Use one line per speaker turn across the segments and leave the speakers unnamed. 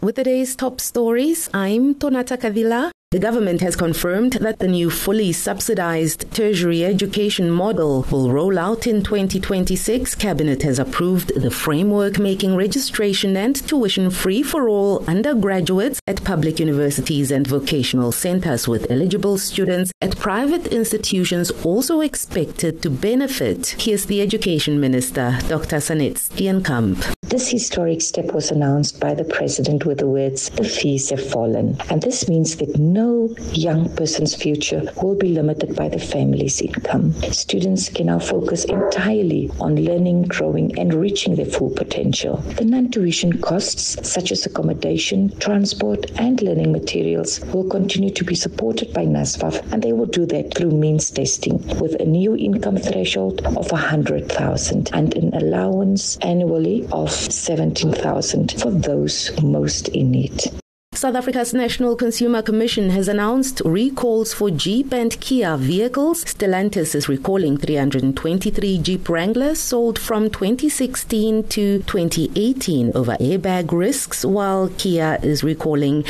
With today's top stories, I'm Tonata Kadila. The government has confirmed that the new fully subsidized tertiary education model will roll out in 2026. Cabinet has approved the framework making registration and tuition free for all undergraduates at public universities and vocational centers, with eligible students at private institutions also expected to benefit. Here's the Education Minister, Dr. Sanet Steenkamp.
This historic step was announced by the President with the words, "The fees have fallen." And this means that no young person's future will be limited by the family's income. Students can now focus entirely on learning, growing, and reaching their full potential. The non-tuition costs, such as accommodation, transport, and learning materials, will continue to be supported by NSFAF, and they will do that through means testing with a new income threshold of 100,000 and an allowance annually of 17,000 for those most in need.
South Africa's National Consumer Commission has announced recalls for Jeep and Kia vehicles. Stellantis is recalling 323 Jeep Wranglers sold from 2016 to 2018 over airbag risks, while Kia is recalling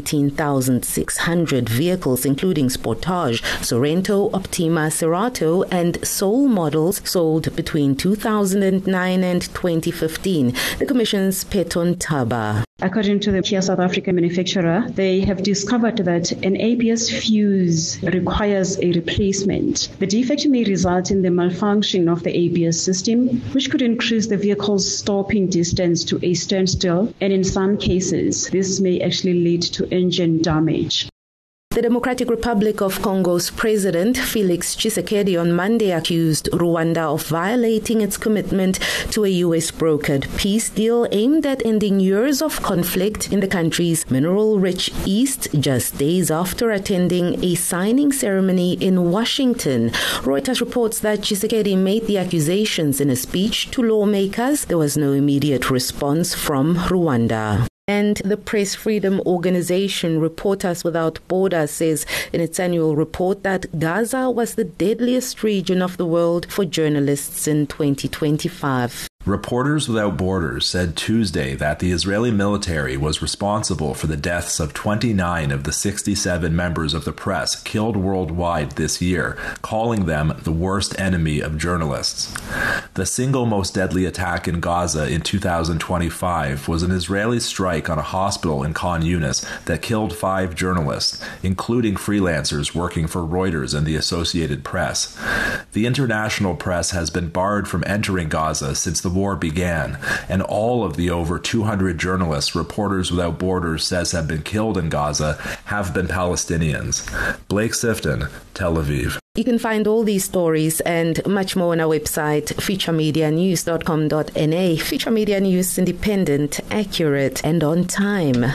18,600 vehicles, including Sportage, Sorento, Optima, Cerato, and Soul models sold between 2009 and 2015. The Commission's Peton Taba.
According to the Kia South African manufacturer, they have discovered that an ABS fuse requires a replacement. The defect may result in the malfunction of the ABS system, which could increase the vehicle's stopping distance to a standstill, and in some cases, this may actually lead to engine damage.
The Democratic Republic of Congo's President Felix Tshisekedi on Monday accused Rwanda of violating its commitment to a U.S.-brokered peace deal aimed at ending years of conflict in the country's mineral-rich east, just days after attending a signing ceremony in Washington. Reuters reports that Tshisekedi made the accusations in a speech to lawmakers. There was no immediate response from Rwanda. And the Press Freedom Organization, Reporters Without Borders, says in its annual report that Gaza was the deadliest region of the world for journalists in 2025.
Reporters Without Borders said Tuesday that the Israeli military was responsible for the deaths of 29 of the 67 members of the press killed worldwide this year, calling them the worst enemy of journalists. The single most deadly attack in Gaza in 2025 was an Israeli strike on a hospital in Khan Yunis that killed 5 journalists, including freelancers working for Reuters and the Associated Press. The international press has been barred from entering Gaza since the war began, and all of the over 200 journalists Reporters Without Borders says have been killed in Gaza have been Palestinians. Blake Sifton, Tel Aviv.
You can find all these stories and much more on our website, featuremedianews.com.na. Feature Media News, independent, accurate, and on time.